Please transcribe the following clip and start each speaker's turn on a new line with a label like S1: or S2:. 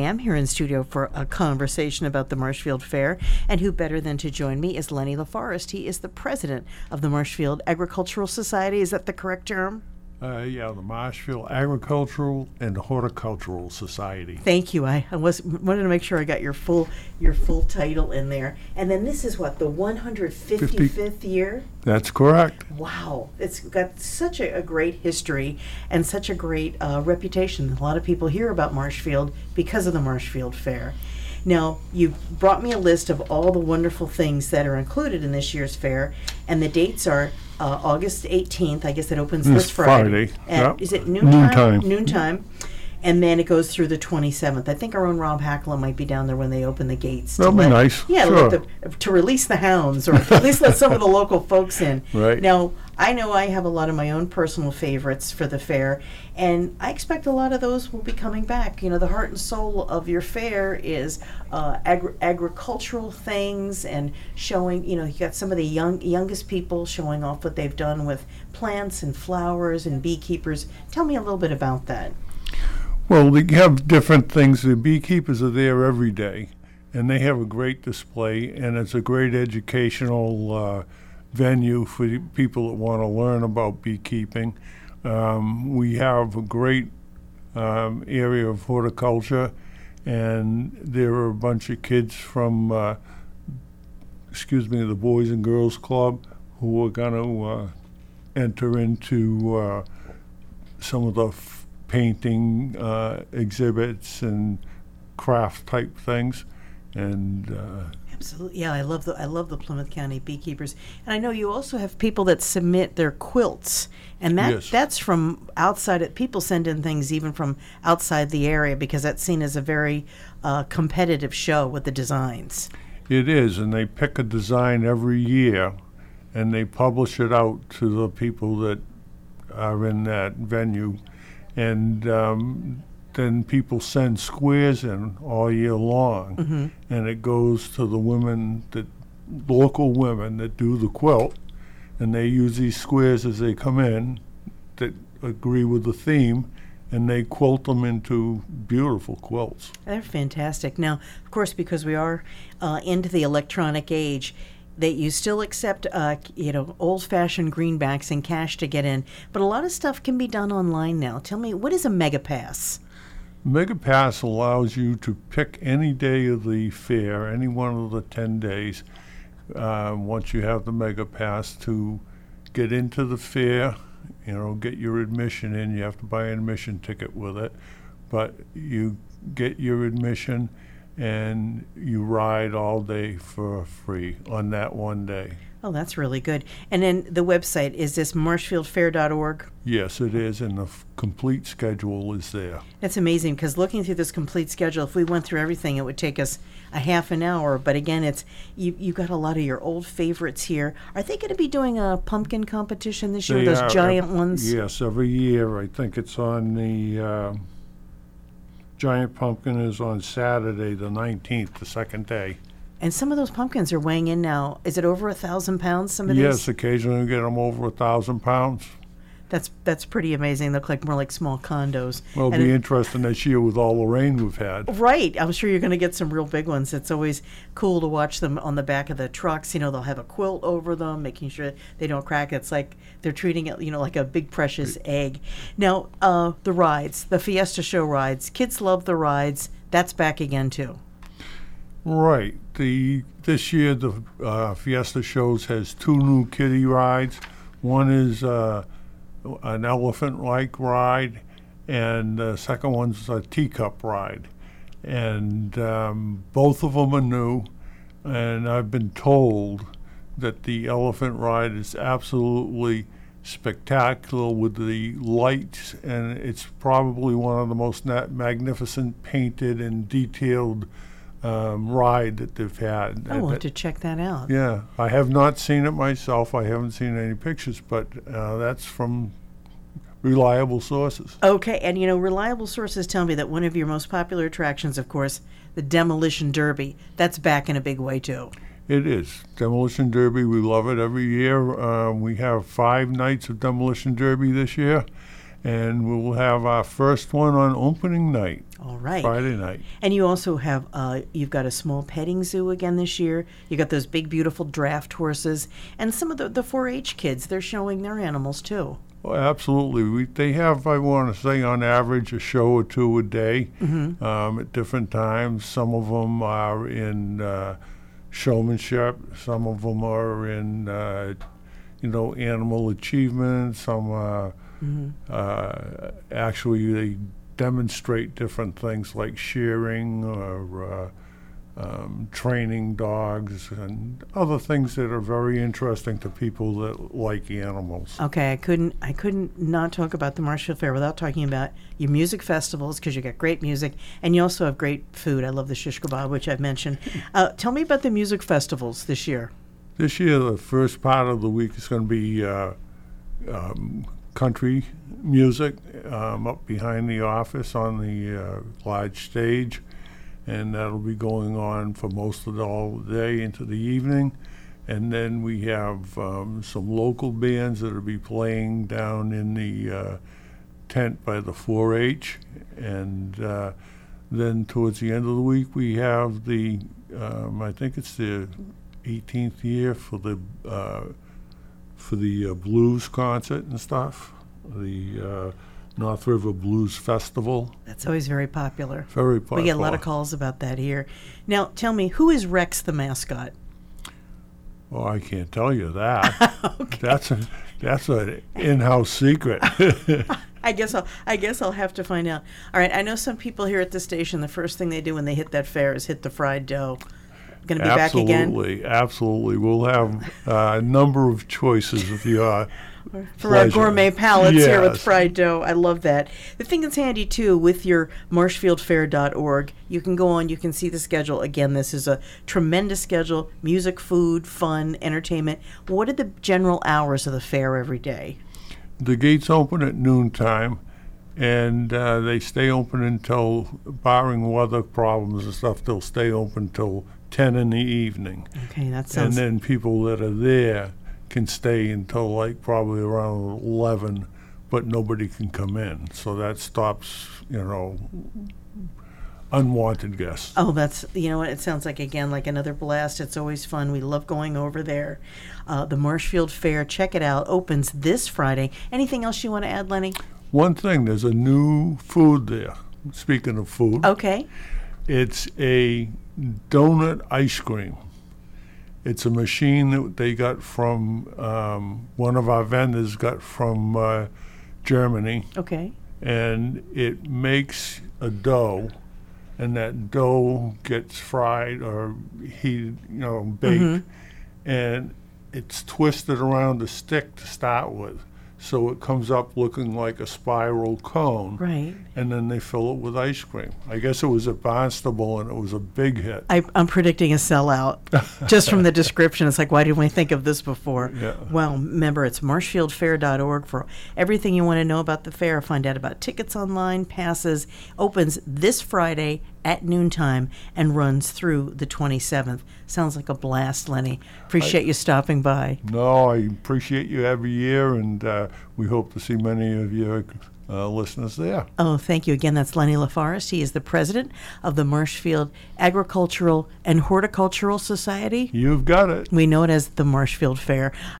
S1: am here in studio for a conversation about the Marshfield Fair, and who better than to join me is Lenny LaForest. He is the president of the Marshfield Agricultural Society. Is that the correct term?
S2: Yeah, the Marshfield Agricultural and Horticultural Society.
S1: Thank you. I wanted to make sure I got your full title in there. And then this is what, the 155th year?
S2: That's correct.
S1: Wow. It's got such a great history and such a great reputation. A lot of people hear about Marshfield because of the Marshfield Fair. Now, you brought me a list of all the wonderful things that are included in this year's fair, and the dates are August 18th. I guess it opens this Friday.
S2: Yep.
S1: Is it noontime?
S2: Noontime.
S1: Noontime. And then it goes through the 27th. I think our own Rob Hackla might be down there when they open the gates.
S2: That'll be nice.
S1: Yeah,
S2: sure.
S1: To release the hounds, or at least let some of the local folks in.
S2: Right.
S1: Now, I know I have a lot of my own personal favorites for the fair, and I expect a lot of those will be coming back. You know, the heart and soul of your fair is agricultural things and showing, you got some of the youngest people showing off what they've done with plants and flowers and beekeepers. Tell me a little bit about that.
S2: Well, we have different things. The beekeepers are there every day, and they have a great display, and it's a great educational venue for people that want to learn about beekeeping. We have a great area of horticulture, and there are a bunch of kids from, the Boys and Girls Club, who are going to enter into some of the painting exhibits and craft type things, and
S1: absolutely, yeah. I love the Plymouth County beekeepers, and I know you also have people that submit their quilts, and that's from outside. People send in things even from outside the area because that's seen as a very competitive show with the designs.
S2: It is, and they pick a design every year, and they publish it out to the people that are in that venue. And then people send squares in all year long, and it goes to the local women that do the quilt, and they use these squares as they come in that agree with the theme, and they quilt them into beautiful quilts.
S1: They're fantastic. Now, of course, because we are into the electronic age, that you still accept, old-fashioned greenbacks and cash to get in, but a lot of stuff can be done online now. Tell me, what is a MegaPass?
S2: MegaPass allows you to pick any day of the fair, any one of the 10 days, once you have the MegaPass, to get into the fair, get your admission in. You have to buy an admission ticket with it, but you get your admission and you ride all day for free on that one day.
S1: Oh, that's really good. And then the website, is this marshfieldfair.org?
S2: Yes, it is, and the complete schedule is there.
S1: That's amazing, because looking through this complete schedule, if we went through everything, it would take us a half an hour. But again, it's you got a lot of your old favorites here. Are they going to be doing a pumpkin competition this year, those giant ones?
S2: Yes, every year. I think it's on the... Giant pumpkin is on Saturday, the 19th, the second day.
S1: And some of those pumpkins are weighing in now. Is it over 1,000 pounds, some of these?
S2: Yes, occasionally we get them over 1,000 pounds.
S1: That's pretty amazing. They look more like small condos.
S2: Well, it'll be interesting this year with all the rain we've had.
S1: Right. I'm sure you're going to get some real big ones. It's always cool to watch them on the back of the trucks. They'll have a quilt over them, making sure they don't crack. It's like they're treating it, like a big precious egg. Now, the rides, the Fiesta Show rides. Kids love the rides. That's back again, too.
S2: Right. This year, the Fiesta Shows has 2 new kiddie rides. One is... an elephant-like ride, and the second one's a teacup ride. And both of them are new, and I've been told that the elephant ride is absolutely spectacular with the lights, and it's probably one of the most magnificent painted and detailed ride that they've had.
S1: I'll have to check that out.
S2: Yeah, I have not seen it myself. I haven't seen any pictures, but that's from reliable sources.
S1: Okay, and reliable sources tell me that one of your most popular attractions, of course, the Demolition Derby, that's back in a big way too.
S2: It is. Demolition Derby, we love it every year. We have 5 nights of Demolition Derby this year, and we'll have our first one on opening night,
S1: All right.
S2: Friday night.
S1: And you also have, you've got a small petting zoo again this year. You got those big, beautiful draft horses. And some of the 4-H kids, they're showing their animals too.
S2: Well, absolutely. They have, I want to say, on average, a show or two a day at different times. Some of them are in showmanship. Some of them are in, animal achievement. Some are actually they demonstrate different things like shearing or training dogs and other things that are very interesting to people that like animals.
S1: Okay, I couldn't not talk about the Marshfield Fair without talking about your music festivals, because you got great music and you also have great food. I love the shish kebab, which I've mentioned. Tell me about the music festivals this year.
S2: This year, the first part of the week is going to be country music up behind the office on the large stage. And that'll be going on for most of all day into the evening. And then we have some local bands that will be playing down in the tent by the 4-H. And then towards the end of the week, we have the, I think it's the 18th year for the blues concert and stuff. The North River Blues Festival.
S1: That's always very popular.
S2: Very popular.
S1: We get a lot of calls about that here. Now, tell me, who is Rex the mascot?
S2: Oh, I can't tell you that.
S1: Okay.
S2: That's an in-house secret.
S1: I guess I'll have to find out. All right, I know some people here at the station, the first thing they do when they hit that fair is hit the fried dough. Going to be back again?
S2: Absolutely. We'll have a number of choices of your
S1: for
S2: pleasure.
S1: Our gourmet palates here with
S2: Yes.
S1: fried dough. I love that. The thing that's handy, too, with your marshfieldfair.org, you can go on, you can see the schedule. Again, this is a tremendous schedule, music, food, fun, entertainment. What are the general hours of the fair every day?
S2: The gates open at noontime, and they stay open until, barring weather problems and stuff, they'll stay open till 10 in the evening.
S1: Okay, that sounds...
S2: And then people that are there can stay until like probably around 11, but nobody can come in. So that stops, unwanted guests.
S1: Oh, that's, what, it sounds like, again, like another blast. It's always fun. We love going over there. The Marshfield Fair, check it out, opens this Friday. Anything else you want to add, Lenny?
S2: One thing, there's a new food there. Speaking of food.
S1: Okay.
S2: It's a donut ice cream. It's a machine that they got from, one of our vendors got from Germany.
S1: Okay.
S2: And it makes a dough, and that dough gets fried or heated, baked, and it's twisted around a stick to start with. So it comes up looking like a spiral cone.
S1: Right.
S2: And then they fill it with ice cream. I guess it was at Barnstable, and it was a big hit.
S1: I'm predicting a sellout. Just from the description, it's like, why didn't we think of this before?
S2: Yeah.
S1: Well, remember, it's marshfieldfair.org for everything you want to know about the fair. Find out about tickets online, passes. Opens this Friday at noontime and runs through the 27th. Sounds like a blast, Lenny. Appreciate you stopping by.
S2: No, I appreciate you every year, and we hope to see many of your listeners there.
S1: Oh, thank you. Again, that's Lenny LaForest. He is the president of the Marshfield Agricultural and Horticultural Society.
S2: You've got it.
S1: We know it as the Marshfield Fair.